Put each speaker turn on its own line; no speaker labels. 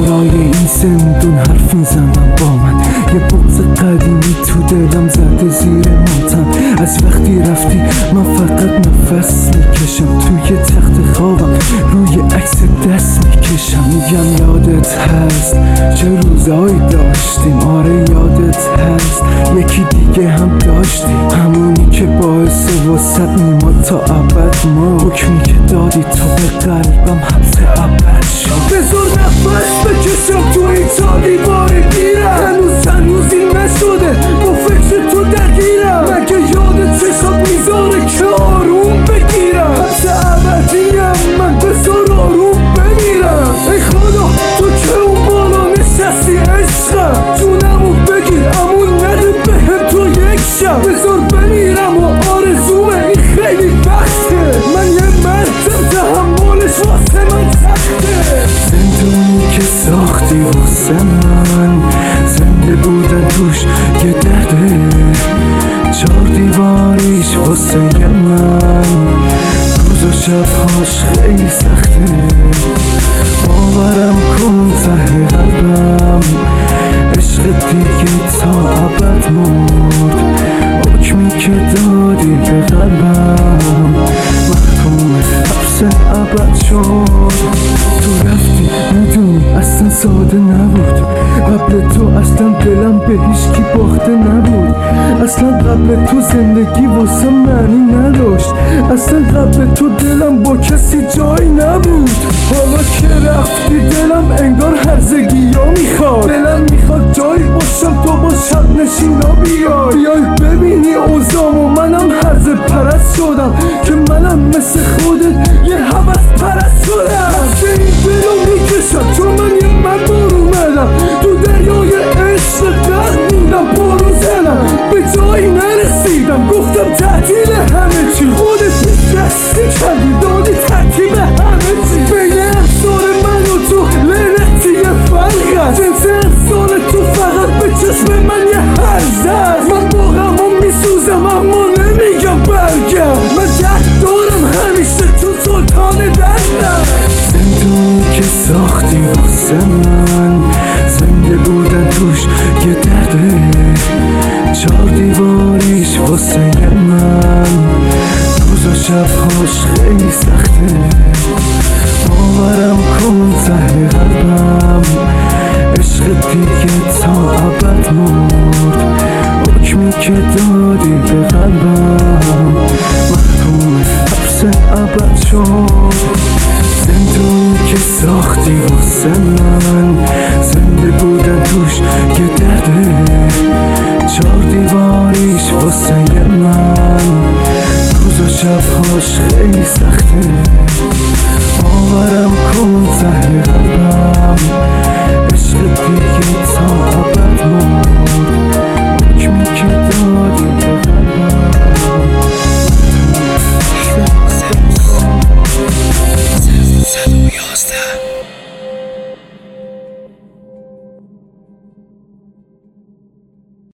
دورای این زندون حرف میزنم با من. یه بغض قدیمی تو دلم زده زیر ماتم. از وقتی رفتی من فقط نفس میکشم، توی تخت خوابم روی عکس دست میکشم. میگم یادت هست چه روزایی داشتیم، آره یادت هست یکی دیگه هم داشتیم، همونی که باعث وسط نیما تا ابد ما. حکمی که دادی تو به قلبم حبس ابد شد. بذار نفس بکشم تو این تاریباره گیرم، هنوز این نشده با فکر تو درگیرم. مگه یادت چشات میذاره که آروم بگیرم؟ حبس ابدیم من، بذار آروم بمیرم. ای خدا تو که اون بالا نشستی عشقم، جونمو بگیر امون نده بهم تو یک شب. بذار بمیرم و آرزومه این خیلی بخته، من یه مردم تحملش واسه من سخته. زندونی که ساختی واسه من، زنده بودن توش یه درده، 4 دیواریش واسه من، روز و شبهاش خیلی سخته. باورم کن ته قلبم عشق دیگه تا ابد مرد. حکمی که دادی به قلبم محکوم حبس ابد شد. تو رفتی ندونی اصلا ساده نبود، قبل تو اصلا دلم به هیچکی باخته نبود. اصلا قبل تو زندگی واسه معنی نداشت، اصلا قبل تو دلم با کسی جایی نبود. حالا که رفتی دلم انگار هرزگی ها میخواد، دلم میخواد جایی باشم تو با شب نشینا بیای ببینی اوزامو. منم هرزه پرست شدم که منم مثل خودت یه هوس پرست شدم. دسته این دلو میکشم چون من یه مردار اومدم تو دریای عشق غرق موندم پارو زنم، به جایی نرسیدم گفتم تعطیل همه چی. خودت دستی کردی دادی ترتیب همه چی. بین افسار من و تو لعنتی یه فرق هست، جنس افسار تو فقط به چشم من یه هرز هست. من با غمم میسوزم اما نمیگم برگرد، من درد دارم همیشه تو سلطان دردم. زندونی که ساختی واسه من، زنده بودن توش یه درده، 4 دیواریش واسه من، روز و شبهاش خیلی سخته. باورم کن ته قلبم عشق دیگه تا ابد مرد. حکمی که دادی به قلبم محکوم حبس ابد شد. زندونی که ساختی واسه من،